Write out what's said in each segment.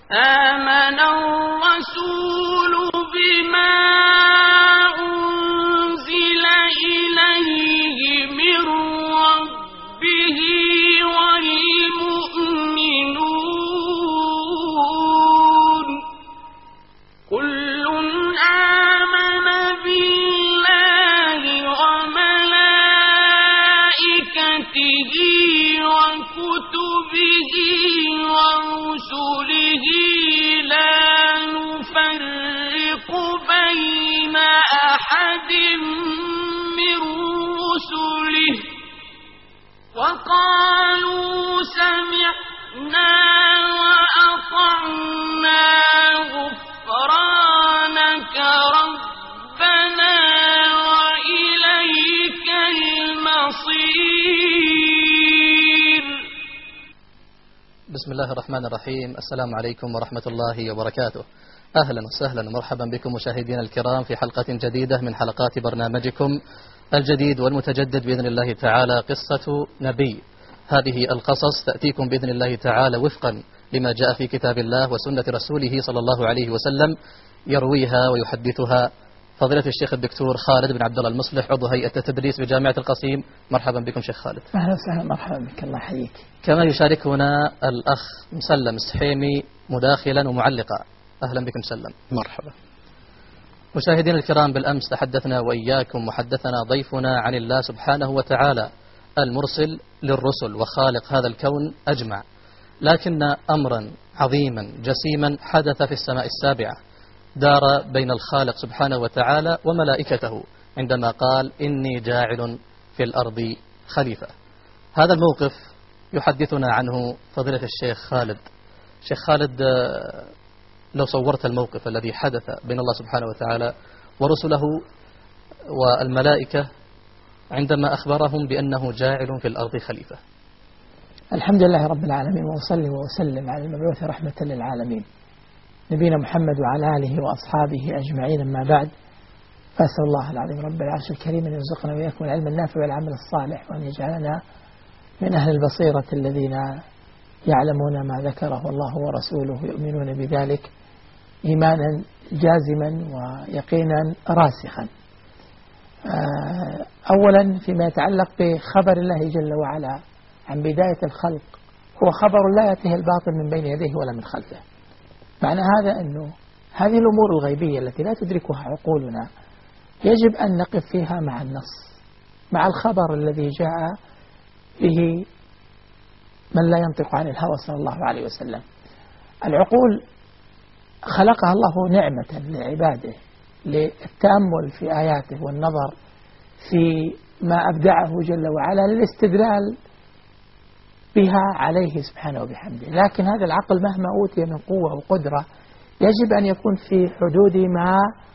آمن الرسول بما أنزل إليه من ربه والمؤمنون كل آمن بالله وملائكته وكتبه ورسله لا نفرق بين أحد من رسله وقالوا سمعنا وأطعنا غفرانك ربنا وإليك المصير. بسم الله الرحمن الرحيم. السلام عليكم ورحمة الله وبركاته. أهلا وسهلا ومرحبا بكم مشاهدينا الكرام في حلقة جديدة من حلقات برنامجكم الجديد والمتجدد بإذن الله تعالى، قصة نبي. هذه القصص تأتيكم بإذن الله تعالى وفقا لما جاء في كتاب الله وسنة رسوله صلى الله عليه وسلم، يرويها ويحدثها فضيلة الشيخ الدكتور خالد بن عبد الله المصلح، عضو هيئة التدريس بجامعة القصيم. مرحبا بكم شيخ خالد. أهلا وسهلا، مرحبا بك، الله يحييك. كما يشاركنا الأخ مسلم السحيمي مداخلا ومعلقا. أهلا بكم مسلم. مرحبا. مشاهدينا الكرام، بالأمس تحدثنا وإياكم وحدثنا ضيفنا عن الله سبحانه وتعالى المرسل للرسل وخالق هذا الكون أجمع، لكن أمرا عظيما جسيما حدث في السماء السابعة، دار بين الخالق سبحانه وتعالى وملائكته عندما قال إني جاعل في الأرض خليفة. هذا الموقف يحدثنا عنه فضيلة الشيخ خالد. شيخ خالد، لو صورت الموقف الذي حدث بين الله سبحانه وتعالى ورسله والملائكة عندما أخبرهم بأنه جاعل في الأرض خليفة. الحمد لله رب العالمين، وأصلي وأسلم على المبعوث رحمة للعالمين نبينا محمد وعلى آله وأصحابه أجمعين. أما بعد، فأسأل الله العظيم رب العرش الكريم أن يرزقنا وإياكم العلم النافع والعمل الصالح، وأن يجعلنا من أهل البصيرة الذين يعلمون ما ذكره الله ورسوله يؤمنون بذلك إيمانا جازما ويقينا راسخا. أولا فيما يتعلق بخبر الله جل وعلا عن بداية الخلق، هو خبر لا يأتيه الباطل من بين يديه ولا من خلفه. معنى هذا أنه هذه الأمور الغيبية التي لا تدركها عقولنا يجب أن نقف فيها مع النص، مع الخبر الذي جاء به من لا ينطق عن الهوى صلى الله عليه وسلم. العقول خلقها الله نعمة لعباده للتأمل في آياته والنظر في ما أبدعه جل وعلا للاستدلال بها عليه سبحانه وبحمده. لكن هذا العقل مهما أوتي من قوة وقدرة يجب أن يكون في حدود ما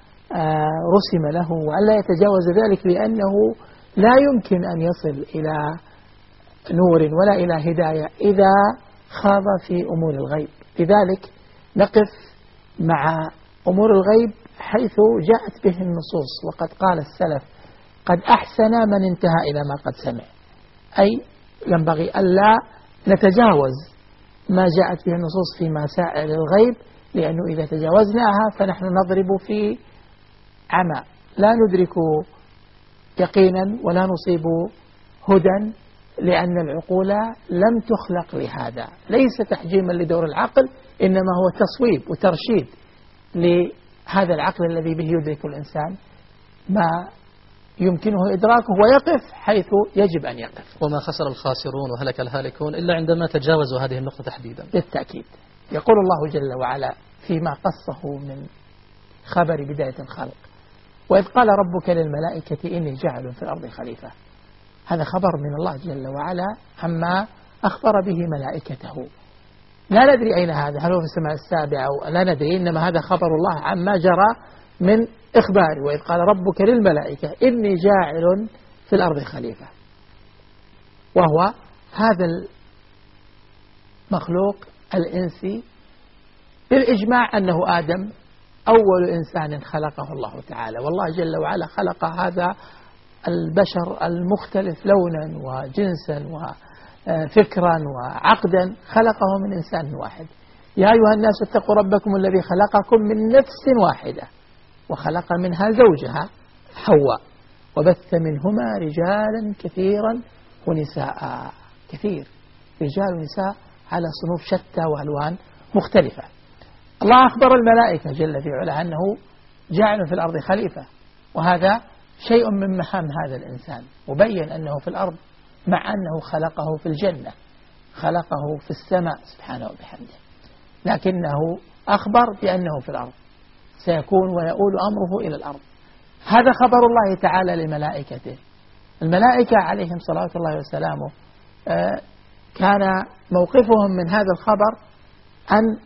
رسم له، وألا يتجاوز ذلك، لأنه لا يمكن أن يصل إلى نور ولا إلى هداية إذا خاض في أمور الغيب. لذلك نقف مع أمور الغيب حيث جاءت به النصوص، وقد قال السلف: قد أحسن من انتهى إلى ما قد سمع. أي ينبغي ألا نتجاوز ما جاءت به النصوص في مسائل الغيب، لأنه إذا تجاوزناها فنحن نضرب في عمى، لا ندرك يقينا ولا نصيب هدى، لأن العقول لم تخلق لهذا. ليس تحجيما لدور العقل، إنما هو تصويب وترشيد لهذا العقل الذي به يدرك الإنسان ما يمكنه إدراكه ويقف حيث يجب أن يقف. وما خسر الخاسرون وهلك الهالكون إلا عندما تجاوزوا هذه النقطة تحديدا. بالتأكيد. يقول الله جل وعلا فيما قصه من خبر بداية الخلق: وإذ قال ربك للملائكة إني جاعل في الأرض خليفة. هذا خبر من الله جل وعلا عما أخبر به ملائكته. لا ندري أين هذا، هل هو في السماء السابعة أو لا ندري، إنما هذا خبر الله عما جرى من إخبار. وإذ قال ربك للملائكة إني جاعل في الأرض خليفة، وهو هذا المخلوق الإنسي بالإجماع أنه آدم أول إنسان خلقه الله تعالى. والله جل وعلا خلق هذا البشر المختلف لونا وجنسا وفكرا وعقدا، خلقه من إنسان واحد. يا أيها الناس اتقوا ربكم الذي خلقكم من نفس واحدة وخلق منها زوجها حواء وبث منهما رجالا كثيرا ونساء. كثير، رجال ونساء على صنوف شتى وألوان مختلفة. الله أخبر الملائكة جل في علاه أنه جاعل في الأرض خليفة، وهذا شيء من مهام هذا الإنسان، وبين أنه في الأرض مع أنه خلقه في الجنة، خلقه في السماء سبحانه وبحمده، لكنه أخبر بأنه في الأرض سيكون ويؤول أمره إلى الأرض. هذا خبر الله تعالى لملائكته. الملائكة عليهم صلاة الله وسلامه كان موقفهم من هذا الخبر أن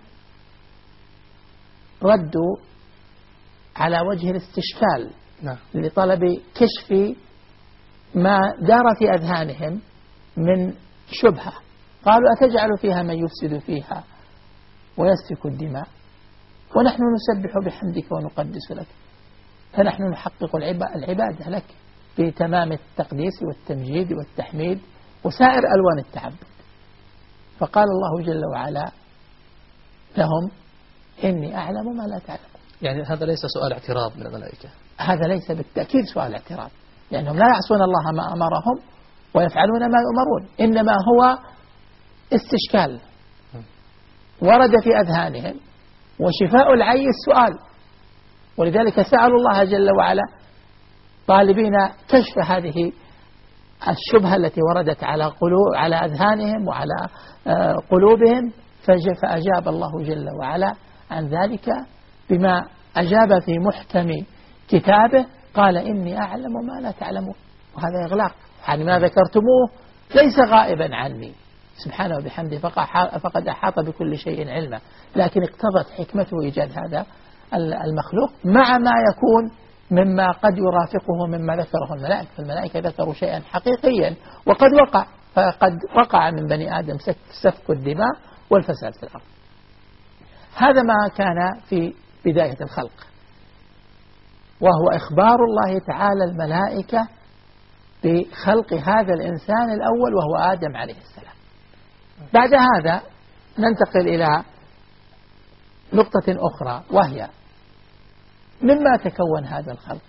ردوا على وجه الاستشكال لطلب كشف ما دار في أذهانهم من شبهة. قالوا أتجعل فيها من يفسد فيها ويسفك الدماء ونحن نسبح بحمدك ونقدس لك، فنحن نحقق العبادة لك بتمام التقديس والتمجيد والتحميد وسائر ألوان التعبد. فقال الله جل وعلا لهم إني أعلم ما لا تعلمون. يعني هذا ليس سؤال اعتراض من الملائكة، هذا ليس بالتأكيد سؤال اعتراض، لأنهم لا يعصون الله ما أمرهم ويفعلون ما يؤمرون، إنما هو استشكال ورد في أذهانهم، وشفاء العي السؤال، ولذلك سألوا الله جل وعلا طالبين كشف هذه الشبهة التي وردت على أذهانهم وعلى قلوبهم، فأجاب الله جل وعلا عن ذلك بما أجاب في محكم كتابه، قال إني أعلم ما لا تعلمون. وهذا إغلاق عن ما ذكرتموه ليس غائبا عني سبحانه وبحمده، فقد أحاط بكل شيء علما، لكن اقتضت حكمته إيجاد هذا المخلوق مع ما يكون مما قد يرافقه مما ذكره الملائكة. فالملائكة ذكروا شيئا حقيقيا فقد وقع من بني آدم سفك الدماء والفساد في الأرض. هذا ما كان في بداية الخلق، وهو إخبار الله تعالى الملائكة بخلق هذا الإنسان الأول وهو آدم عليه السلام. بعد هذا ننتقل إلى نقطة أخرى، وهي مما تكون هذا الخلق،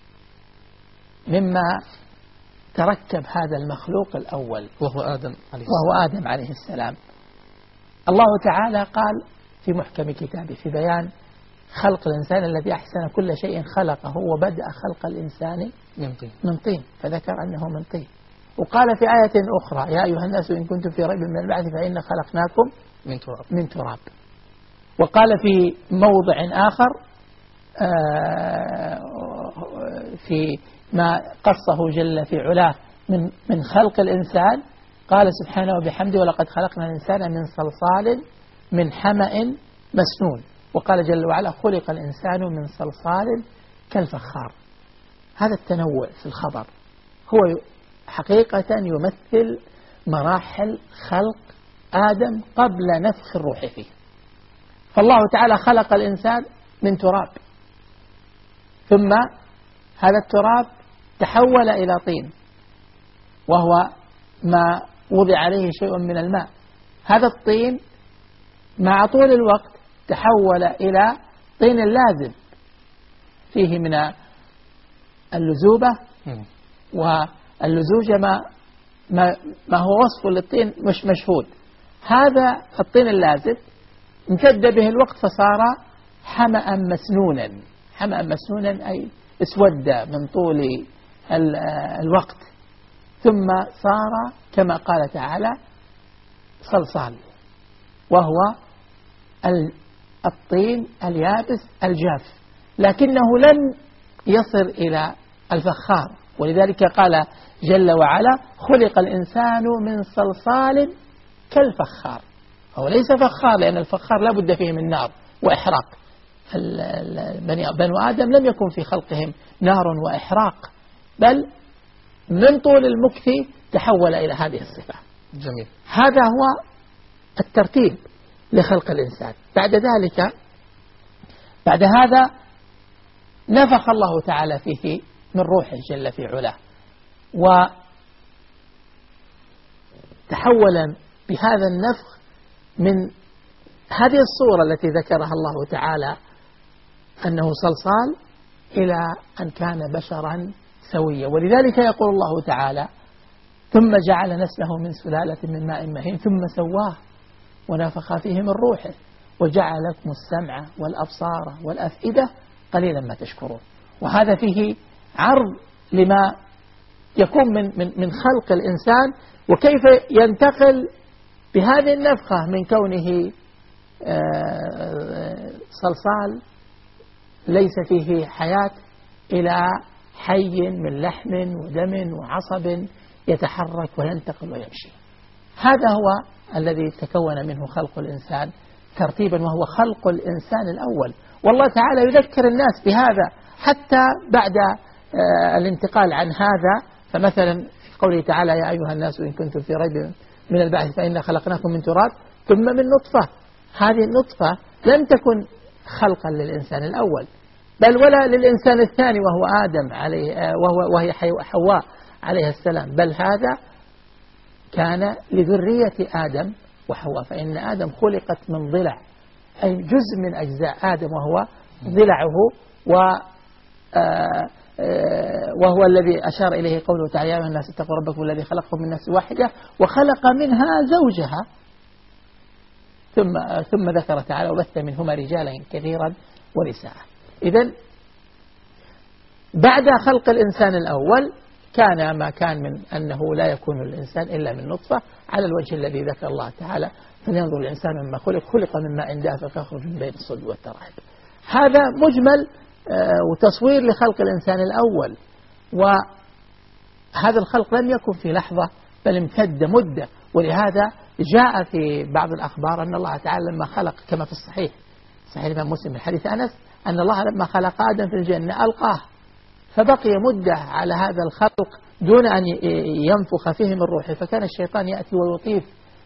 مما تركب هذا المخلوق الأول وهو آدم عليه السلام. الله تعالى قال في محكم كتابه في بيان خلق الإنسان الذي أحسن كل شيء خلقه وبدأ خلق الإنسان من طين، فذكر أنه من طين. وقال في آية أخرى يا أيها الناس إن كنتم في ريب من البعث فإنا خلقناكم من تراب. وقال في موضع آخر في ما قصه جل في علاه من خلق الإنسان، قال سبحانه وبحمده ولقد خلقنا الإنسان من صلصال من حمأ مسنون. وقال جل وعلا خلق الإنسان من صلصال كالفخار. هذا التنوع في الخبر هو حقيقة يمثل مراحل خلق آدم قبل نفخ الروح فيه. فالله تعالى خلق الإنسان من تراب، ثم هذا التراب تحول إلى طين، وهو ما وضع عليه شيء من الماء. هذا الطين مع طول الوقت تحول إلى طين لازب فيه من اللزوبة واللزوجة ما هو وصف للطين مش مشهود. هذا الطين اللازب امتد به الوقت فصار حمأ مسنونا. حمأ مسنونا أي اسود من طول الوقت، ثم صار كما قال تعالى صلصال، وهو الطين اليابس الجاف، لكنه لم يصل إلى الفخار. ولذلك قال جل وعلا خلق الإنسان من صلصال كالفخار. هو ليس فخار، لأن الفخار لا بد فيه من نار وإحراق. بنو آدم لم يكن في خلقهم نار وإحراق، بل من طول المكث تحول إلى هذه الصفة. جميل. هذا هو الترتيب لخلق الإنسان. بعد هذا نفخ الله تعالى فيه من روحه جل في علاه، وتحول بهذا النفخ من هذه الصورة التي ذكرها الله تعالى أنه صلصال إلى أن كان بشرا سويا. ولذلك يقول الله تعالى ثم جعل نسله من سلالة من ماء مهين ثم سواه ونفخ فيه من روحه وجعل لكم السمع والأبصار والأفئدة قليلا ما تشكرون. وهذا فيه عرض لما يكون من خلق الإنسان وكيف ينتقل بهذه النفخة من كونه صلصال ليس فيه حياة إلى حي من لحم ودم وعصب يتحرك وينتقل ويمشي. هذا هو الذي تكون منه خلق الإنسان ترتيبا، وهو خلق الإنسان الأول. والله تعالى يذكر الناس بهذا حتى بعد الانتقال عن هذا. فمثلا في قوله تعالى يا أيها الناس إن كنتم في ريب من البعث فإنا خلقناكم من تراب ثم من نطفة. هذه النطفة لم تكن خلقا للإنسان الأول بل ولا للإنسان الثاني وهو آدم عليه وهي حواء عليه السلام، بل هذا كان لذرية آدم وحواء. فإن آدم خلقت من ضلع، أي جزء من أجزاء آدم وهو ضلعه، وهو الذي أشار إليه قوله تعالى يا أيها الناس اتقوا ربكم الذي خلقكم من نفس واحدة وخلق منها زوجها ثم ذكر تعالى وبث منهما رجالا كثيرا ونساء. إذن بعد خلق الإنسان الأول كان ما كان من أنه لا يكون الإنسان إلا من نطفة على الوجه الذي ذكر الله تعالى فلينظر الإنسان مما خلق من ماء دافق يخرج من بين الصلب والترائب. هذا مجمل وتصوير لخلق الإنسان الأول، وهذا الخلق لم يكن في لحظة بل امتد مدة. ولهذا جاء في بعض الأخبار أن الله تعالى لما خلق كما في الصحيح الإمام مسلم من حديث أنس أن الله لما خلق آدم في الجنة ألقاه فبقي مدة على هذا الخلق دون أن ينفخ فيه من روحه، فكان الشيطان يأتي ويطيف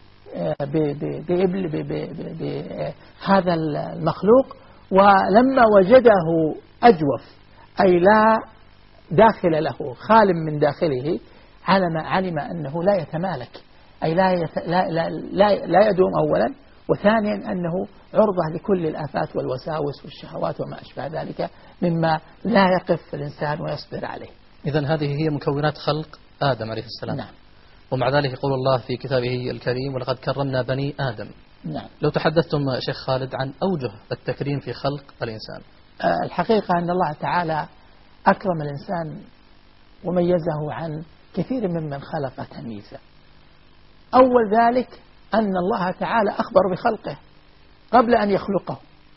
بهذا المخلوق، ولما وجده أجوف أي لا داخل له خال من داخله علم أنه لا يتمالك، أي لا يدوم أولا، وثانيا أنه عرضة لكل الآفات والوساوس والشهوات وما أشبه ذلك مما لا يقف الإنسان ويصبر عليه. إذن هذه هي مكونات خلق آدم عليه السلام. نعم. ومع ذلك يقول الله في كتابه الكريم ولقد كرمنا بني آدم. نعم. لو تحدثتم شيخ خالد عن أوجه التكريم في خلق الإنسان. الحقيقة أن الله تعالى أكرم الإنسان وميزه عن كثير ممن خلق تمييزا. أول ذلك أن الله تعالى أخبر بخلقه قبل أن يخلقه،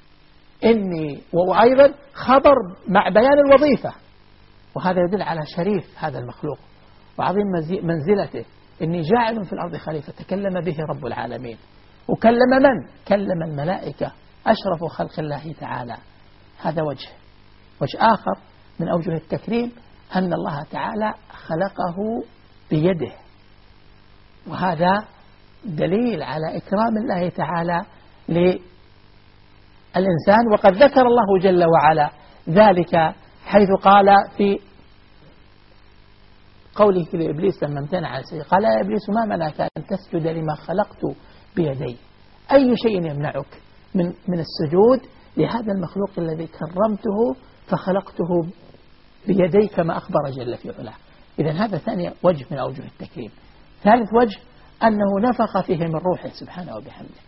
وأيضا خبر مع بيان الوظيفة، وهذا يدل على شريف هذا المخلوق وعظيم منزلته. إني جاعل في الأرض خليفة تكلم به رب العالمين، وكلم من؟ كلم الملائكة أشرف خلق الله تعالى. هذا وجه آخر من أوجه التكريم أن الله تعالى خلقه بيده، وهذا دليل على إكرام الله تعالى للإنسان. وقد ذكر الله جل وعلا ذلك حيث قال في قوله لإبليس لما امتنع عن السجود قال يا إبليس ما منعك أن تسجد لما خلقت بيدي. أي شيء يمنعك من السجود لهذا المخلوق الذي كرمته فخلقته بيدي كما أخبر جل في علاه. إذن هذا ثاني وجه من أوجه التكريم. ثالث وجه أنه نفخ فيه من روحه سبحانه وبحمده،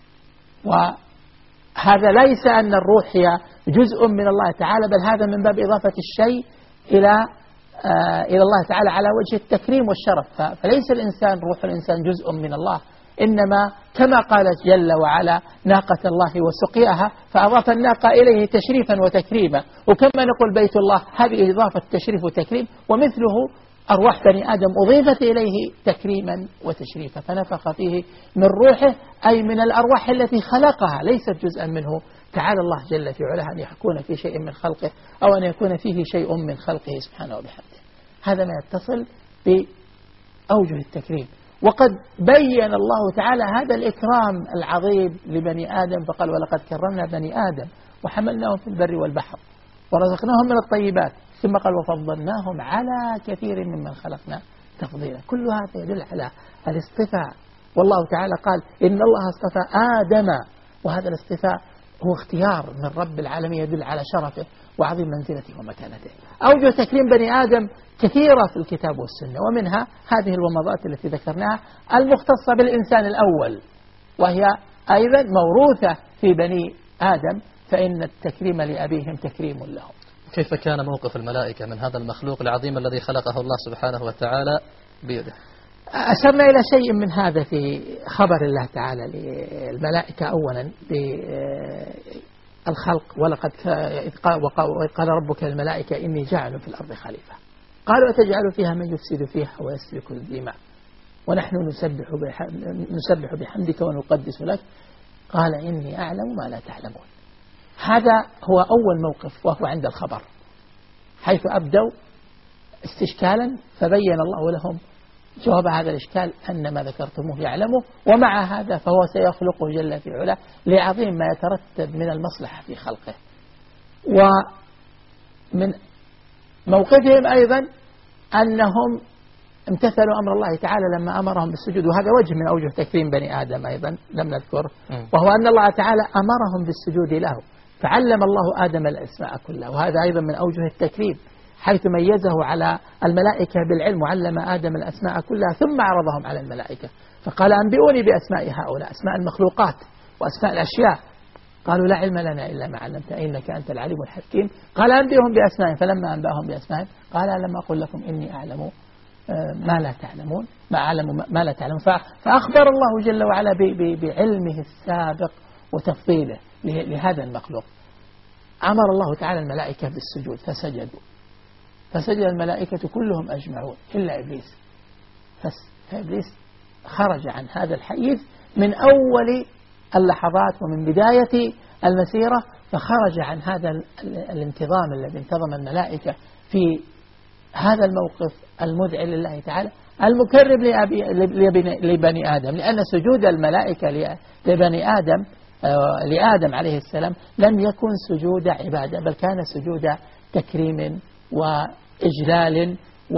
وهذا ليس أن الروح هي جزء من الله تعالى، بل هذا من باب إضافة الشيء إلى الله تعالى على وجه التكريم والشرف. فليس الإنسان روح الإنسان جزء من الله، إنما كما قال جل وعلا ناقة الله وسقياها فأضاف الناقة إليه تشريفا وتكريما. وكما نقول بيت الله هذه إضافة تشريف وتكريم، ومثله أرواح بني آدم أضيفت إليه تكريما وتشريفا فنفخ فيه من روحه، أي من الأرواح التي خلقها ليست جزءا منه. تعالى الله جل في علاه أن يكون في شيء من خلقه أو أن يكون فيه شيء من خلقه سبحانه وبحمده. هذا ما يتصل بأوجه التكريم. وقد بين الله تعالى هذا الإكرام العظيم لبني آدم فقال ولقد كرمنا بني آدم وحملناهم في البر والبحر ورزقناهم من الطيبات ثم قال وفضلناهم على كثير ممن خلقنا تفضيلا. كل هذا يدل على الاصطفاء. والله تعالى قال إن الله اصطفى آدم وهذا الاصطفاء هو اختيار من رب العالمين يدل على شرفه وعظيم منزلته ومكانته. أوجه تكريم بني آدم كثيرة في الكتاب والسنة، ومنها هذه الومضات التي ذكرناها المختصة بالإنسان الأول، وهي أيضا موروثة في بني آدم، فإن التكريم لأبيهم تكريم لهم. كيف كان موقف الملائكة من هذا المخلوق العظيم الذي خلقه الله سبحانه وتعالى بيده؟ أشرنا إلى شيء من هذا في خبر الله تعالى للملائكة أولا بالخلق. ولقد قال ربك للملائكة إني جاعل في الأرض خليفة، قالوا أتجعل فيها من يفسد فيها ويسفك الدماء ونحن نسبح بحمدك ونقدس لك قال إني أعلم ما لا تعلمون. هذا هو أول موقف، وهو عند الخبر، حيث أبدوا استشكالا فبين الله لهم جواب هذا الإشكال أن ما ذكرتموه يعلمه، ومع هذا فهو سيخلقه جل في علاه لعظيم ما يترتب من المصلحة في خلقه. ومن موقفهم أيضا أنهم امتثلوا أمر الله تعالى لما أمرهم بالسجود، وهذا وجه من أوجه تكريم بني آدم أيضا لم نذكره، وهو أن الله تعالى أمرهم بالسجود له، فعلم الله آدم الأسماء كلها، وهذا أيضا من أوجه التكريم، حيث ميزه على الملائكة بالعلم وعلم آدم الأسماء كلها ثم عرضهم على الملائكة فقال أنبئوني بأسماء هؤلاء، أسماء المخلوقات وأسماء الأشياء. قالوا لا علم لنا إلا ما علمتنا إنك أنت العليم الحكيم. قال أنبئهم بأسمائهم، فلما أنبأهم بأسمائهم قال لم أقل لكم إني أعلم ما لا تعلمون، ما أعلم ما لا تعلمون. فأخبر الله جل وعلا بعلمه السابق وتفضيله لهذا المخلوق. أمر الله تعالى الملائكة بالسجود فسجد الملائكة كلهم أجمعون إلا إبليس، فإبليس خرج عن هذا الحيز من أول اللحظات ومن بداية المسيرة، فخرج عن هذا الانتظام الذي انتظم الملائكة في هذا الموقف المدعي لله تعالى المكرم لبني آدم، لأن سجود الملائكة لآدم عليه السلام لم يكن سجود عبادة، بل كان سجود تكريم وإجلال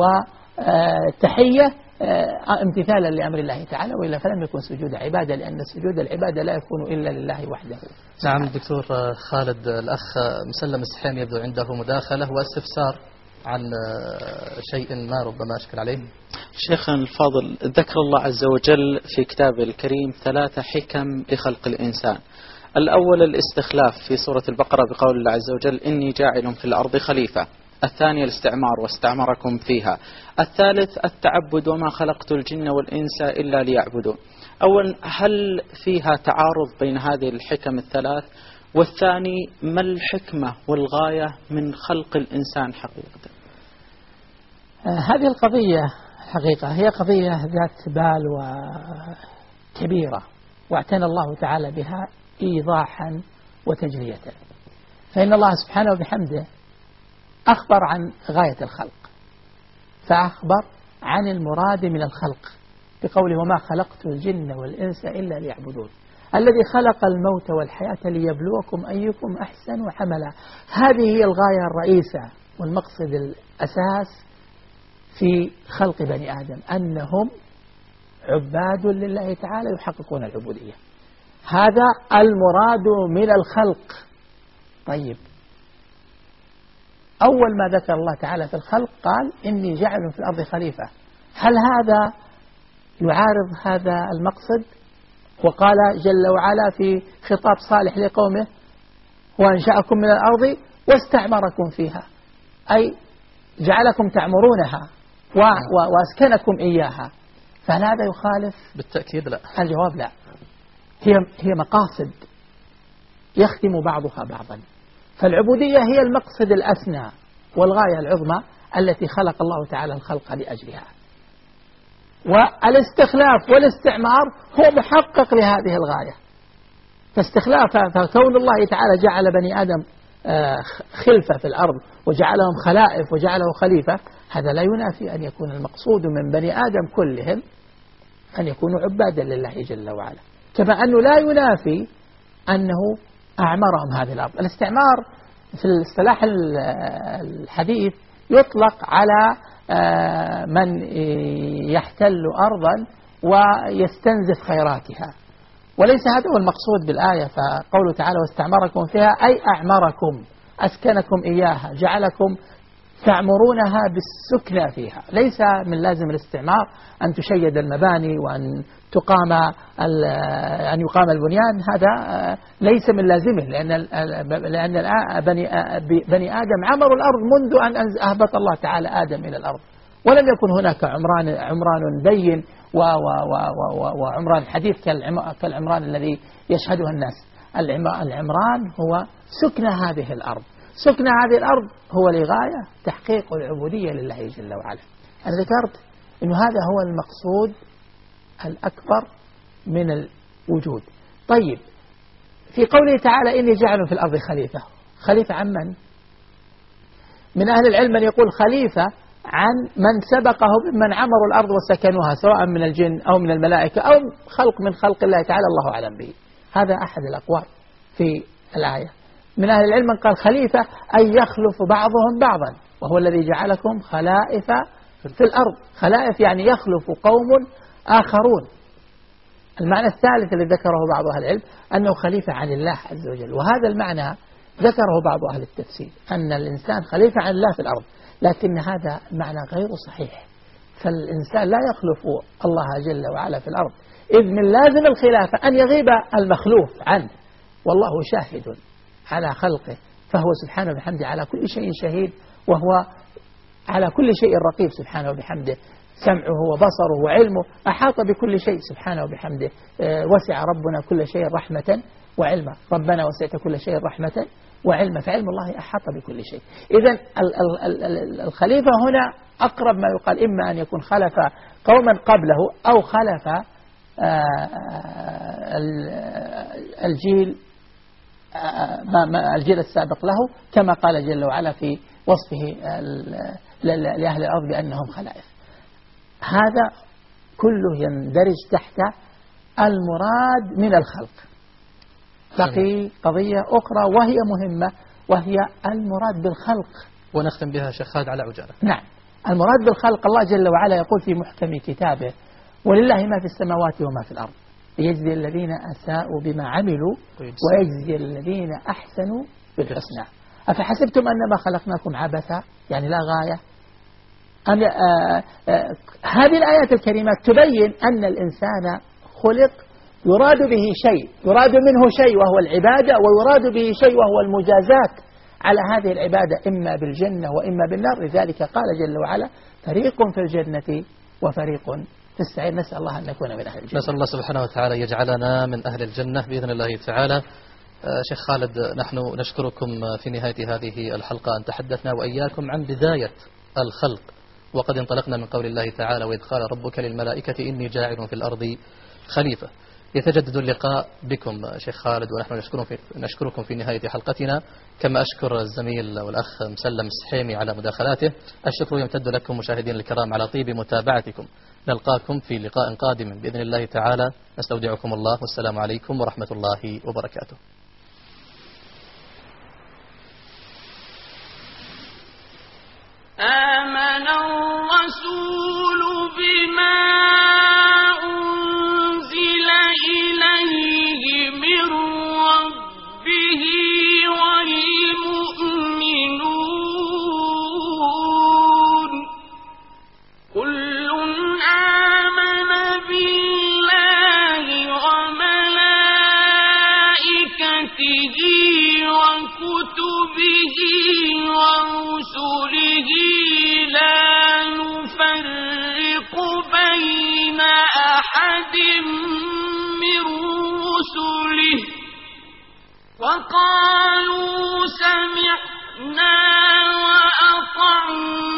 وتحية امتثالا لأمر الله تعالى، وإلا فلم يكن سجود عبادة، لأن سجود العبادة لا يكون إلا لله وحده. نعم دكتور خالد، الأخ مسلم السحيم يبدو عنده مداخلة واستفسار عن شيء ما ربما أشكل عليه. شيخنا الفاضل، ذكر الله عز وجل في كتابه الكريم 3 حكم لخلق الإنسان. الأول الاستخلاف في سورة البقرة بقول الله عز وجل إني جاعل في الأرض خليفة. الثاني الاستعمار واستعمركم فيها. الثالث التعبد وما خلقت الجن والإنس إلا ليعبدون. أولا، هل فيها تعارض بين هذه الحكم الثلاث؟ والثاني، ما الحكمة والغاية من خلق الإنسان حقيقة؟ هذه القضية حقيقة هي قضية ذات بال وكبيرة، واعتنى الله تعالى بها إيضاحا وتجلية. فإن الله سبحانه وبحمده أخبر عن غاية الخلق، فأخبر عن المراد من الخلق بقوله وما خلقت الجن والإنس إلا ليعبدون، الذي خلق الموت والحياة ليبلوكم أيكم أحسن عملا. هذه هي الغاية الرئيسة والمقصد الأساس في خلق بني آدم، أنهم عباد لله تعالى يحققون العبودية، هذا المراد من الخلق. طيب، أول ما ذكر الله تعالى في الخلق قال إني جعل في الأرض خليفة. هل هذا يعارض هذا المقصد؟ وقال جل وعلا في خطاب صالح لقومه وأنشأكم من الأرض واستعمركم فيها، أي جعلكم تعمرونها وأسكنكم إياها. فهل هذا يخالف؟ بالتأكيد لا. الجواب لا، هي مقاصد يختم بعضها بعضا. فالعبودية هي المقصد الأسنى والغاية العظمى التي خلق الله تعالى الخلق لأجلها، والاستخلاف والاستعمار هو محقق لهذه الغاية. فكون الله تعالى جعل بني آدم خلفة في الأرض وجعلهم خلائف وجعله خليفة، هذا لا ينافي أن يكون المقصود من بني آدم كلهم أن يكونوا عبادا لله جل وعلا، كما أنه لا ينافي أنه أعمرهم هذه الأرض. الاستعمار في الاصطلاح الحديث يطلق على من يحتل أرضا ويستنزف خيراتها وليس هذا هو المقصود بالآية. فقوله تعالى واستعمركم فيها أي أعمركم، أسكنكم إياها، جعلكم تعمرونها بالسكنى فيها. ليس من لازم الاستعمار أن تشيد المباني وأن أن يقام البنيان، هذا ليس من لازمه، لأن بني آدم عمروا الأرض منذ أن أهبط الله تعالى آدم إلى الأرض، ولم يكن هناك عمران بين وعمران حديث كالعمران الذي يشهده الناس. العمران هو سكن هذه الأرض. سكن هذه الأرض هو لغاية تحقيق العبودية لله جل وعلا. أنا ذكرت أن هذا هو المقصود الأكبر من الوجود. طيب، في قوله تعالى إني جاعل في الأرض خليفة عن من أهل العلم من يقول خليفة عن من سبقه ممن عمروا الأرض وسكنوها، سواء من الجن أو من الملائكة أو خلق من خلق الله تعالى، الله أعلم به. هذا أحد الأقوال في الآية. من أهل العلم من قال خليفة أي يخلف بعضهم بعضا، وهو الذي جعلكم خلائف في الأرض. خلائف يعني يخلف قوم آخرون. المعنى الثالث الذي ذكره بعض أهل العلم أنه خليفة عن الله عز وجل، وهذا المعنى ذكره بعض أهل التفسير أن الإنسان خليفة عن الله في الأرض، لكن هذا معنى غير صحيح. فالإنسان لا يخلف الله جل وعلا في الأرض، إذ من لازم الخلافة أن يغيب المخلوف عنه، والله شاهد على خلقه، فهو سبحانه وبحمده على كل شيء شهيد، وهو على كل شيء رقيب سبحانه وبحمده. سمعه وبصره وعلمه أحاط بكل شيء سبحانه وبحمده. وسع ربنا كل شيء رحمة وعلما، ربنا وسعت كل شيء رحمة وعلما، فعلم الله أحاط بكل شيء. إذن الخليفة هنا أقرب ما يقال، إما أن يكون خلف قوما قبله أو خلف الجيل السابق له، كما قال جل وعلا في وصفه لأهل الأرض بأنهم خلائف. هذا كله يندرج تحت المراد من الخلق. بقي قضية أخرى وهي مهمة، وهي المراد بالخلق، ونختم بها شيخ خالد على عجالة. نعم، المراد بالخلق الله جل وعلا يقول في محكم كتابه ولله ما في السماوات وما في الأرض ليجزي الذين أساءوا بما عملوا ويجزي الذين أحسنوا بالحسنى. أفحسبتم أنما خلقناكم عبثا، يعني لا غاية. هذه الآيات الكريمات تبين أن الإنسان خلق يراد به شيء، يراد منه شيء وهو العبادة، ويراد به شيء وهو المجازات على هذه العبادة، إما بالجنة وإما بالنار. لذلك قال جل وعلا فريق في الجنة وفريق في السعير. نسأل الله أن نكون من أهل الجنة. نسأل الله سبحانه وتعالى يجعلنا من أهل الجنة بإذن الله تعالى. شيخ خالد، نحن نشكركم في نهاية هذه الحلقة أن تحدثنا وإياكم عن بداية الخلق، وقد انطلقنا من قول الله تعالى وإذ قال ربك للملائكة إني جاعل في الأرض خليفة. يتجدد اللقاء بكم شيخ خالد، ونحن نشكركم في نهاية حلقتنا، كما أشكر الزميل والأخ مسلم السحيمي على مداخلاته. الشكر يمتد لكم مشاهدين الكرام على طيب متابعتكم. نلقاكم في لقاء قادم بإذن الله تعالى. نستودعكم الله، والسلام عليكم ورحمة الله وبركاته. آمن الرسول بما أنزل إليه من ربه والمؤمنون كل آمن بالله وملائكته وكتبه ورسله لا نفرق بين أحد من رسله وقالوا سمعنا وأطعنا